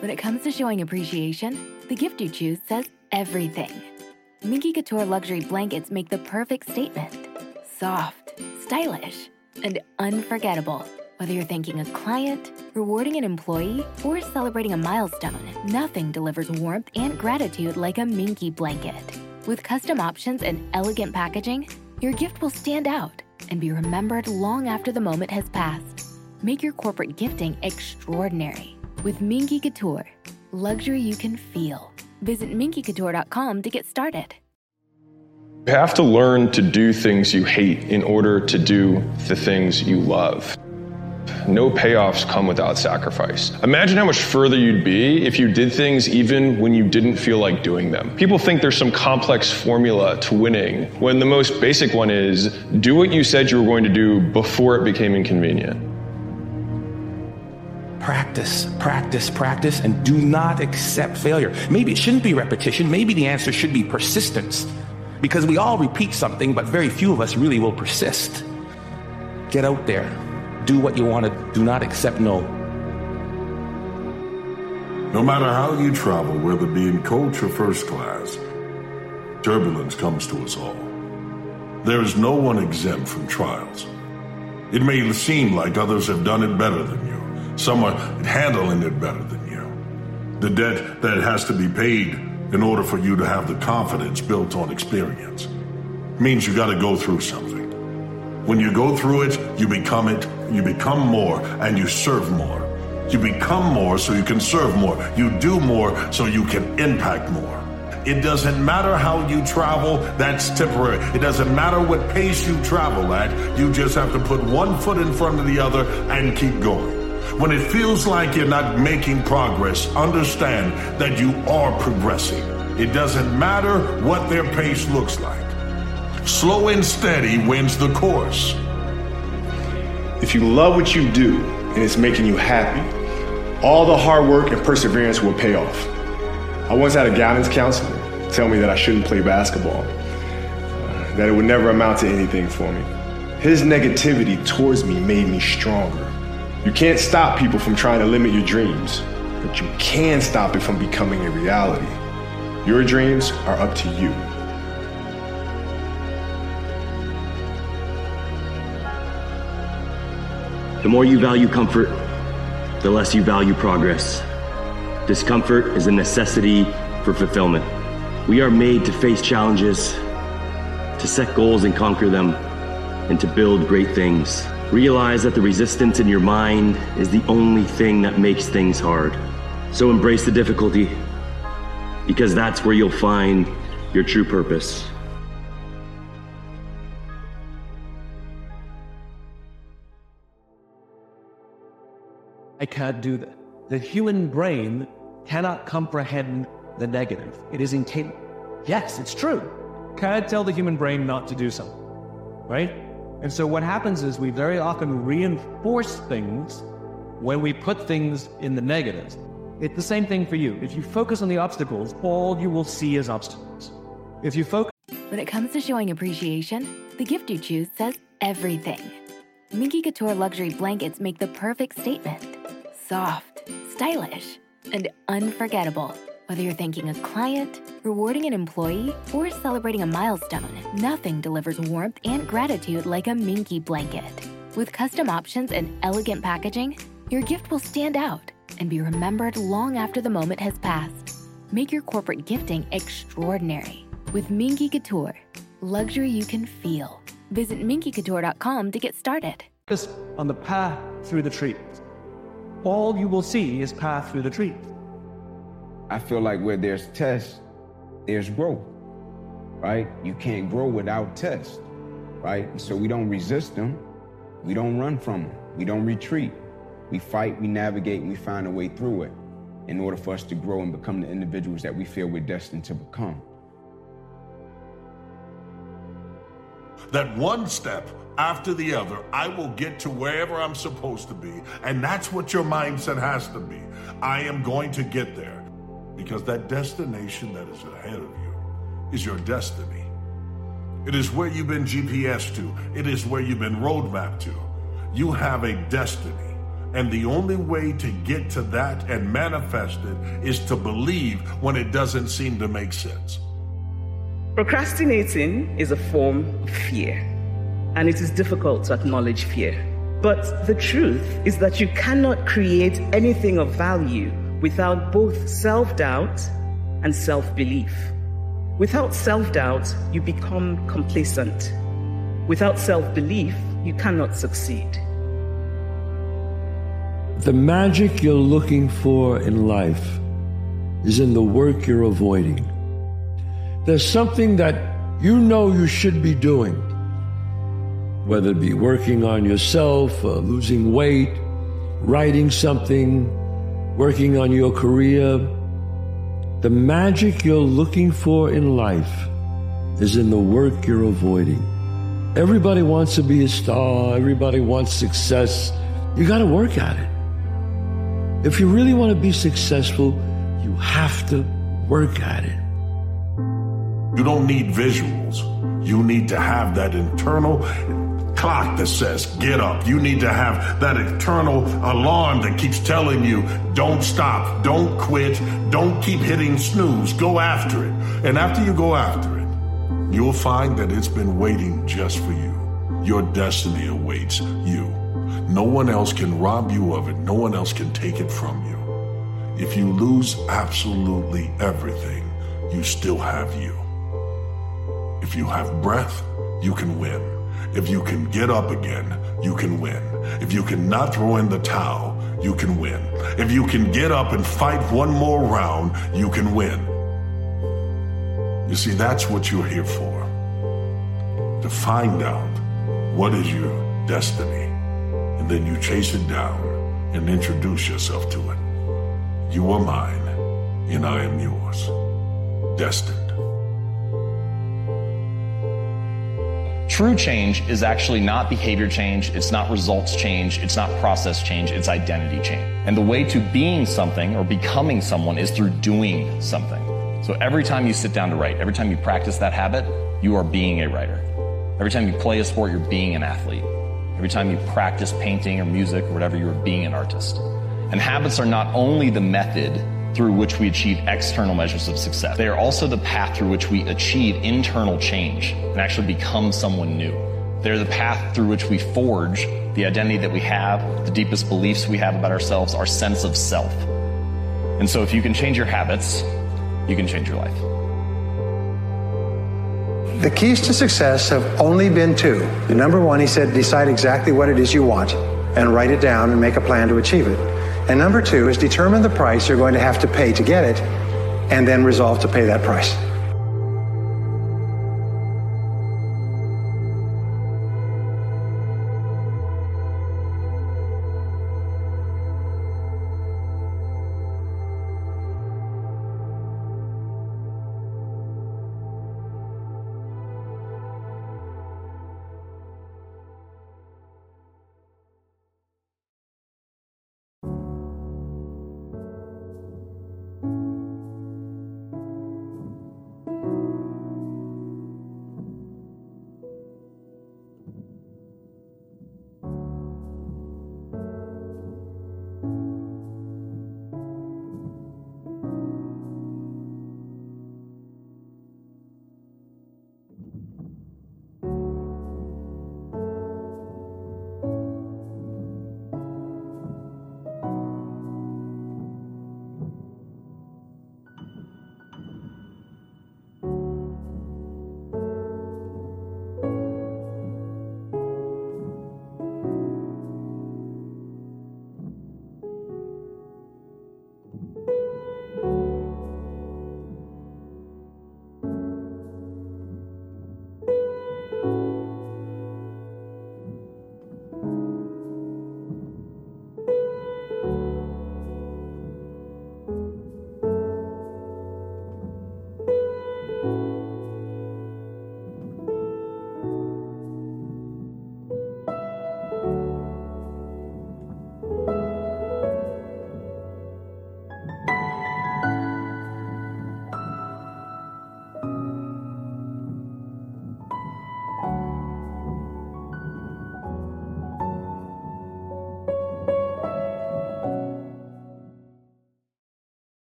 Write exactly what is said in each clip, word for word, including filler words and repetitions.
When it comes to showing appreciation, the gift you choose says everything. Minky Couture luxury blankets make the perfect statement. Soft, stylish, and unforgettable. Whether you're thanking a client, rewarding an employee, or celebrating a milestone, nothing delivers warmth and gratitude like a Minky blanket. With custom options and elegant packaging, your gift will stand out and be remembered long after the moment has passed. Make your corporate gifting extraordinary with Minky Couture. Luxury you can feel. Visit minky couture dot com to get started. You have to learn to do things you hate in order to do the things you love. No payoffs come without sacrifice. Imagine how much further you'd be if you did things even when you didn't feel like doing them. People think there's some complex formula to winning, when the most basic one is do what you said you were going to do before it became inconvenient. Practice, practice, practice, and do not accept failure. Maybe it shouldn't be repetition. Maybe the answer should be persistence. Because we all repeat something, but very few of us really will persist. Get out there. Do what you want to. Do not accept no. No matter how you travel, whether it be in coach or first class, turbulence comes to us all. There is no one exempt from trials. It may seem like others have done it better than you. Some are handling it better than you. The debt that has to be paid in order for you to have the confidence built on experience means you got to go through something. When you go through it, you become it, you become more, and you serve more. You become more so you can serve more. You do more so you can impact more. It doesn't matter how you travel, that's temporary. It doesn't matter what pace you travel at, you just have to put one foot in front of the other and keep going. When it feels like you're not making progress, understand that you are progressing. It doesn't matter what their pace looks like. Slow and steady wins the course. If you love what you do and it's making you happy, all the hard work and perseverance will pay off. I once had a guidance counselor tell me that I shouldn't play basketball, uh, that it would never amount to anything for me. His negativity towards me made me stronger. You can't stop people from trying to limit your dreams, but you can stop it from becoming a reality. Your dreams are up to you. The more you value comfort, the less you value progress. Discomfort is a necessity for fulfillment. We are made to face challenges, to set goals and conquer them, and to build great things. Realize that the resistance in your mind is the only thing that makes things hard. So embrace the difficulty, because that's where you'll find your true purpose. I can't do that. The human brain cannot comprehend the negative. It is incapable. Yes, it's true. Can't tell the human brain not to do something, right? And so what happens is we very often reinforce things when we put things in the negatives. It's the same thing for you. If you focus on the obstacles, all you will see is obstacles. If you focus... When it comes to showing appreciation, the gift you choose says everything. Minky Couture luxury blankets make the perfect statement. Soft, stylish, and unforgettable. Whether you're thanking a client, rewarding an employee, or celebrating a milestone, nothing delivers warmth and gratitude like a Minky blanket. With custom options and elegant packaging, your gift will stand out and be remembered long after the moment has passed. Make your corporate gifting extraordinary with Minky Couture. Luxury you can feel. Visit minky couture dot com to get started. Focus on the path through the trees. All you will see is path through the trees. I feel like where there's test, there's growth, right? You can't grow without test, right? So we don't resist them. We don't run from them. We don't retreat. We fight, we navigate, and we find a way through it in order for us to grow and become the individuals that we feel we're destined to become. That one step after the other, I will get to wherever I'm supposed to be. And that's what your mindset has to be. I am going to get there. Because that destination that is ahead of you is your destiny. It is where you've been G P S to. It is where you've been roadmapped to. You have a destiny. And the only way to get to that and manifest it is to believe when it doesn't seem to make sense. Procrastinating is a form of fear, and it is difficult to acknowledge fear. But the truth is that you cannot create anything of value without both self-doubt and self-belief. Without self-doubt, you become complacent. Without self-belief, you cannot succeed. The magic you're looking for in life is in the work you're avoiding. There's something that you know you should be doing, whether it be working on yourself, uh, losing weight, writing something, working on your career. The magic you're looking for in life is in the work you're avoiding. Everybody wants to be a star. Everybody wants success. You got to work at it. If you really want to be successful, you have to work at it. You don't need visuals. You need to have that internal clock that says, get up. You need to have that internal alarm that keeps telling you, don't stop, don't quit, don't keep hitting snooze, go after it. And after you go after it, you'll find that it's been waiting just for you. Your destiny awaits you. No one else can rob you of it. No one else can take it from you. If you lose absolutely everything, you still have you. If you have breath, you can win. If you can get up again, you can win. If you can not throw in the towel, you can win. If you can get up and fight one more round, you can win. You see, that's what you're here for. To find out what is your destiny. And then you chase it down and introduce yourself to it. You are mine, and I am yours. Destined. True change is actually not behavior change, it's not results change, it's not process change, it's identity change. And the way to being something or becoming someone is through doing something. So every time you sit down to write, every time you practice that habit, you are being a writer. Every time you play a sport, you're being an athlete. Every time you practice painting or music or whatever, you're being an artist. And habits are not only the method through which we achieve external measures of success, they are also the path through which we achieve internal change and actually become someone new. They're the path through which we forge the identity that we have, the deepest beliefs we have about ourselves, our sense of self. And so if you can change your habits, you can change your life. The keys to success have only been two. The number one, he said, decide exactly what it is you want and write it down and make a plan to achieve it. And number two is determine the price you're going to have to pay to get it and then resolve to pay that price.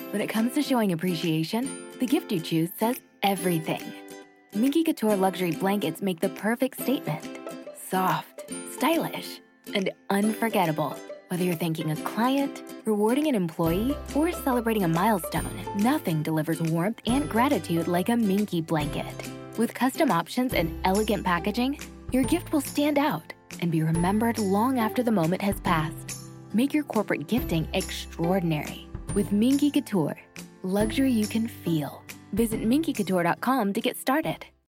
When it comes to showing appreciation, the gift you choose says everything. Minky Couture luxury blankets make the perfect statement. Soft, stylish, and unforgettable. Whether you're thanking a client, rewarding an employee, or celebrating a milestone, nothing delivers warmth and gratitude like a Minky blanket. With custom options and elegant packaging, your gift will stand out and be remembered long after the moment has passed. Make your corporate gifting extraordinary with Minky Couture, luxury you can feel. Visit minky couture dot com to get started.